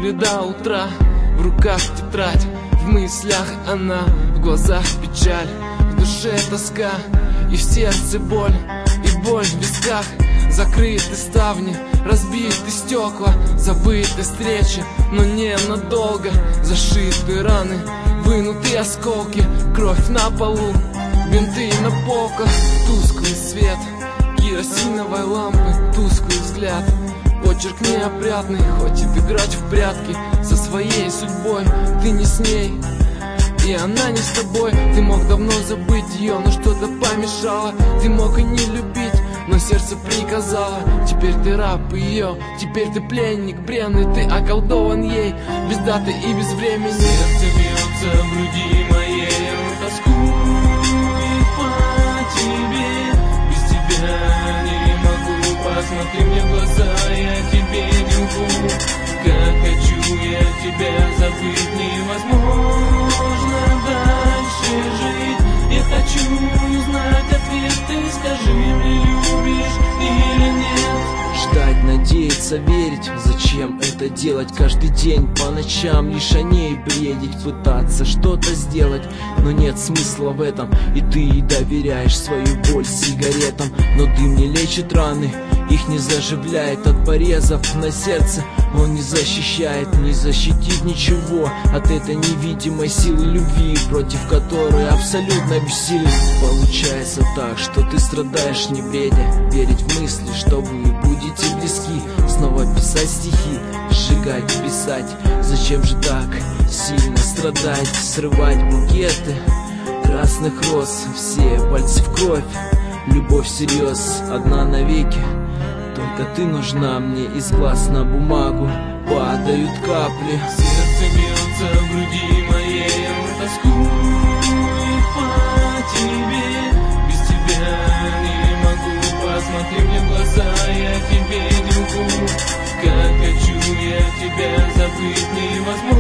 или до утра. В руках тетрадь, в мыслях она, в глазах печаль, в душе тоска и в сердце боль, и боль в висках. Закрыты ставни, разбиты стекла, забыты встречи, но не надолго. Зашиты раны, вынутые осколки, кровь на полу, бинты на полках. Тусклый свет керосиновой лампы, тусклый взгляд, почерк неопрятный. Хочет играть в прятки со своей судьбой. Ты не с ней, и она не с тобой. Ты мог давно забыть ее, но что-то помешало. Ты мог и не любить, но сердце приказало. Теперь ты раб ее, теперь ты пленник бренный. Ты околдован ей, без даты и без времени. Сердце бьется в груди моей, тоскует по тебе. Без тебя не могу, посмотри мне в глаза, я тебе не лгу. Как хочу я тебя забыть, невозможно дальше жить. Я хочу узнать ответ, ты скажи мне, любишь или нет. Ждать, надеяться, верить, зачем это делать? Каждый день по ночам лишь о ней бредить, пытаться что-то сделать, но нет смысла в этом. И ты доверяешь свою боль сигаретам, но дым не лечит раны, их не заживляет. От порезов на сердце он не защищает, не защитит ничего от этой невидимой силы любви, против которой абсолютно бессилен. Получается так, что ты страдаешь не бредя, верить в мысли, что вы будете близки. Снова писать стихи, сжигать, писать. Зачем же так сильно страдать? Срывать букеты красных роз, все пальцы в кровь. Любовь всерьез, одна навеки. Только ты нужна мне, из глаз на бумагу падают капли. Сердце бьется в груди моей, тоскует по тебе. Без тебя не могу, посмотри мне в глаза, я тебе не лгу. Как хочу я тебя забыть, невозможно.